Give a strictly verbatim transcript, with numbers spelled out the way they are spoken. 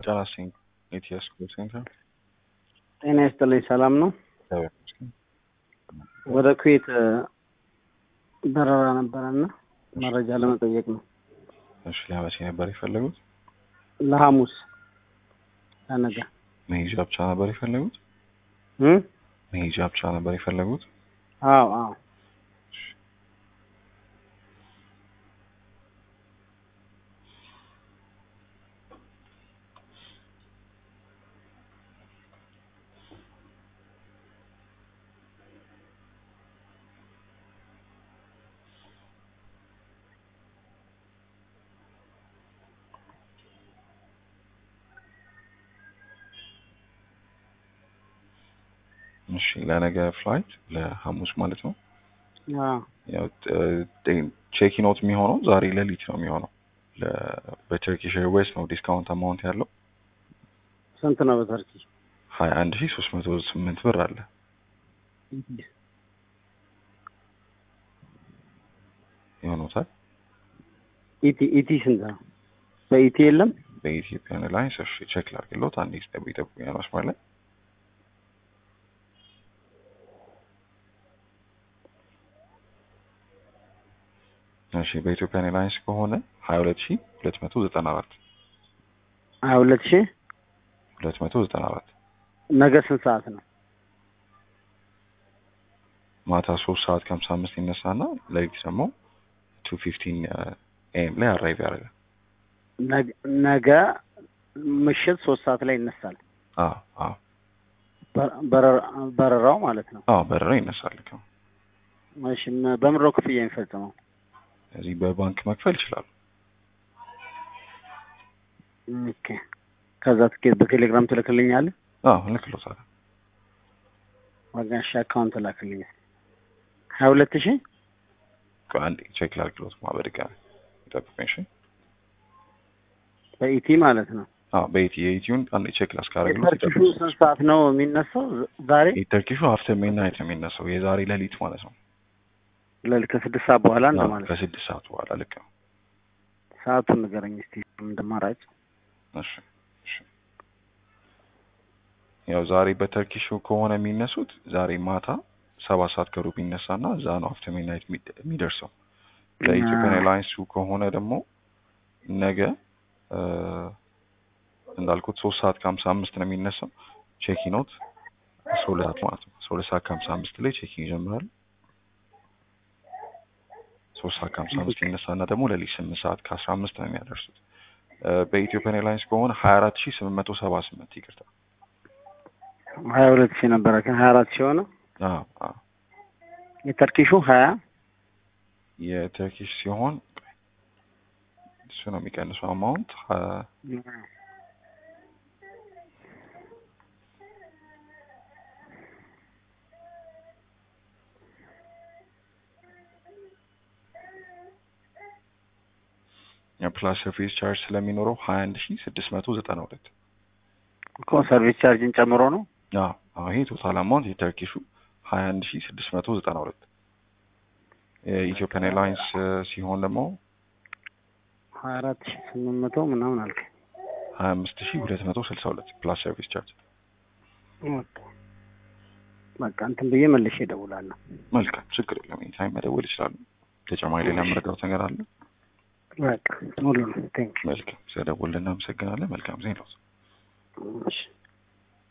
ጨራስኝ ኢቲኤስ ኮል ሴንተር ጤና ይስጥልኝ። ሰላም ነው? ወደ ኩዌት በረራ ነበረና መረጃ ለመጠየቅ ነው። እሺ፣ ለመቼ ነበር የፈለጉት? ለሐሙስ ለነገ። መሄጃ ብቻ ነበር የፈለጉት? እ መሄጃ ብቻ ነበር የፈለጉት? አዎ አዎ። እሺ፣ ለነገ ፍላይት ለሐሙስ ማለት ነው። አዎ። ያው ቼክ ኢን አውት የሚሆነው ዛሬ ሌሊት ነው የሚሆነው። በተርኪሽ ኤርዌይስ ነው ዲስካውንት አማውንት ያለው። ስንት ነው በተርኪ? ሀያ አንድ ሺህ ሶስት መቶ ስምንት ብር አለ። ይሆኑታል። ኢቲ ኢቲ ስንት ነው? በኢቲ የለም። በኢትዮጵያን ኤርላይንስ እሺ፣ ቼክ ላድርግልዎት። አንዴ ስጠብ ይጠብቁኝ መስመር ላይ። እሺ፣ በኢትዮጵያን ኤርላይንስ ከሆነ ሀያ ሁለት ሺህ ሁለት መቶ ዘጠና አራት ሀያ ሁለት ሺህ ሁለት መቶ ዘጠና አራት ነገ ስንት ሰዓት ነው? ማታ ሶስት ሰዓት ከሀምሳ አምስት ይነሳና ለሊት ደግሞ ቱ ፊፍቲን ኤም ላይ አራይቭ ያደርጋል። ነገ ምሽት ሶስት ሰዓት ላይ ይነሳል። አዎ አዎ። በረራው ማለት ነው? አዎ በረራው ይነሳል። ልክ ነው። እሺ፣ በምንድን ነው ክፍያ የሚፈጽመው? እዚህ በባንክ መክፈል ይችላሉ። ኦኬ። ከዛ ትኬት በቴሌግራም ትልክልኛለህ? አዎ እልክልዎታለሁ። ወጋሽ አካውንት ላክልኝ። ሀያ ሁለት ሺህ አንዴ ቼክ ላድርግልዎት በድጋሚ ይጠብቁኝ። እሺ፣ በኢቲ ማለት ነው? አዎ በኢቲ የኢቲውን አንዴ ቼክ ላስካረግልዎት። ተርኪሹ ስንት ሰዓት ነው የሚነሳው ዛሬ? ተርኪሹ አፍተር ሚድናይት ነው የሚነሳው፣ የዛሬ ሌሊት ማለት ነው። ሌሊት ከስድስት ሰዓት በኋላ ነው ማለት ነው? ከስድስት ሰዓት በኋላ ልክ ነው። ሰዓቱን ንገረኝ እስቲ እንደማራጭ። እሺ እሺ። ያው ዛሬ በተርኪሹ ከሆነ የሚነሱት ዛሬ ማታ ሰባት ሰዓት ከሩብ ይነሳና እዛ ነው አፍተር ሚድናይት የሚደርሰው። ለኢትዮጵያን ኤርላይንስ ከሆነ ደግሞ ነገ እንዳልኩት ሶስት ሰዓት ከሀምሳ አምስት ነው የሚነሳው። ቼክ ኢን አውት አስራ ሁለት ሰዓት ማለት ነው። አስራ ሁለት ሰዓት ከሀምሳ አምስት ላይ ቼክ ኢን ይጀምራል። ሶስት ሰዓት ከሀምሳ አምስት ይነሳና ደግሞ ለሊት ስምንት ሰዓት ከአስራ አምስት ነው የሚያደርሱት። በኢትዮጵያን ኤርላይንስ ከሆነ ሀያ አራት ሺህ ስምንት መቶ ሰባ ስምንት ይቅርታ፣ ሀያ ሁለት ሺህ ነበረ ሀያ አራት ሺህ ሆነ። አዎ አዎ። የተርኪሹ ሀያ የተርኪሽ ሲሆን እሱ ነው የሚቀንሰው አማውንት የፕላስ ሰርቪስ ቻርጅ ስለሚኖረው ሀያ አንድ ሺህ ስድስት መቶ ዘጠና ሁለት እኮ ሰርቪስ ቻርጅን ጨምሮ ነው። አዎ አዎ። ይሄ ቶታል አማውንት የተርኪሹ ሀያ አንድ ሺህ ስድስት መቶ ዘጠና ሁለት። የኢትዮጵያን ኤርላይንስ ሲሆን ደግሞ ሀያ አራት ሺህ ስምንት መቶ ምናምን አልክ። ሀያ አምስት ሺህ ሁለት መቶ ስልሳ ሁለት ፕላስ ሰርቪስ ቻርጅ። በቃ እንትን ብዬ መልሼ እደውላለሁ። መልካም፣ ችግር የለም። ታይም መደወል ይችላሉ። ተጨማሪ ሌላ መረዳት ነገር አለ? በቃ ሁሉ ነው። ቴንክ ዩ። መልካም፣ ስለደወልን እናመሰግናለን። መልካም ዜና ነው። እሺ።